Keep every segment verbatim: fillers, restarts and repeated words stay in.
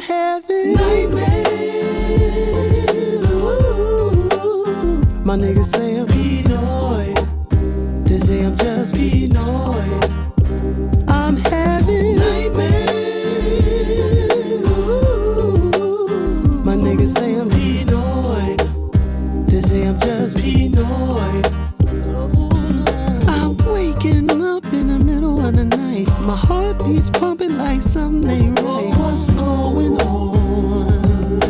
having nightmares. Ooh. My niggas say I'm paranoid. They say I'm just paranoid. I'm having nightmares. Ooh. My niggas say I'm paranoid. They say I'm just paranoid. I'm waking up in the middle of the night. My heart beats pumping like something ain't right. What's going on?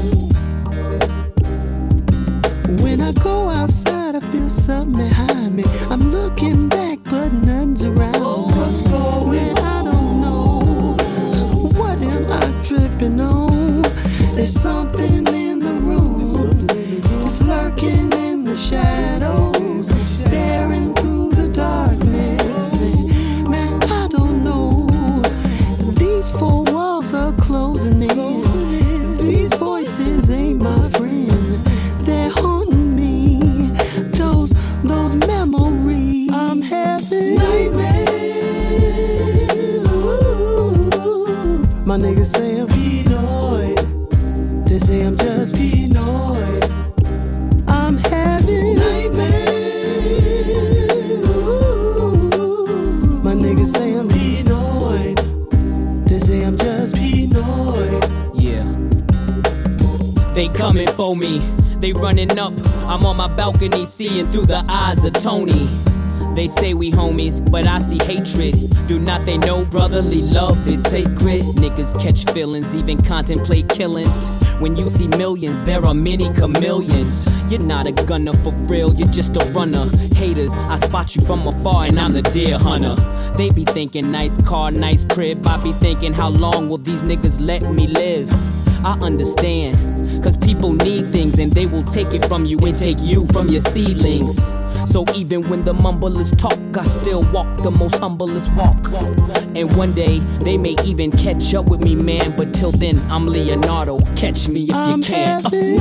When I go outside, I feel something behind me. I'm looking back, but nothing's around. What's going on? I don't know. What am I tripping on? There's something in the room. It's lurking in the shadows, staring through the darkness. Man, I don't know. These four walls are closing in. These voices ain't my friend. They're haunting me. Those, those memories. I'm having nightmares. Ooh. My niggas say I'm paranoid. They say I'm just paranoid. I'm having nightmares. Ooh. My niggas say I'm paranoid. They say I'm just paranoid. Yeah. They coming for me. They running up. I'm on my balcony seeing through the eyes of Tony. They say we homies, but I see hatred. Do not they know brotherly love is sacred? Niggas catch feelings, even contemplate killings. When you see millions, there are many chameleons. You're not a gunner for real, you're just a runner. Haters, I spot you from afar and I'm the deer hunter. They be thinking nice car, nice crib. I be thinking how long will these niggas let me live? I understand, cause people need things and they will take it from you and take you from your seedlings. So even when the mumblers talk, I still walk the most humblest walk. And one day, they may even catch up with me, man. But till then, I'm Leonardo. Catch me if I'm you can. having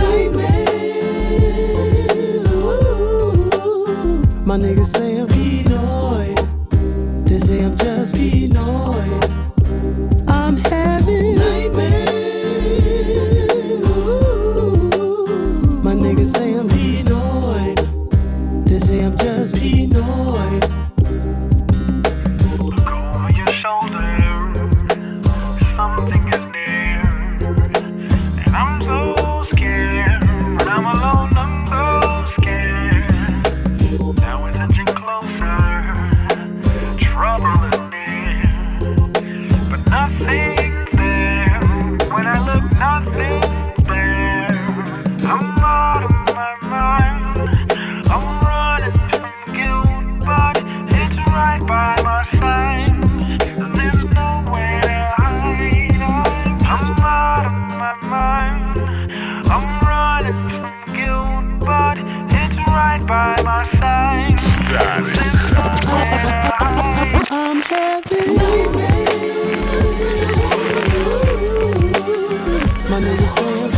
nightmares. Ooh. My niggas say I'm paranoid. They say I'm just paranoid. I'm having nightmares. Ooh. My niggas say I'm paranoid. They say I'm just paranoid. Look over your shoulder, something is near. And I'm so scared, when I'm alone I'm so scared. Now it's inching closer, trouble is near. But nothing's there, when I look nothing's there. I'm out of my mind, I'm running from guilt, but it's right by my side. There's nowhere to hide. I'm out of my mind, I'm running from guilt, but it's right by my side. There's nowhere to hide. I'm having nightmares. My niggas say I'm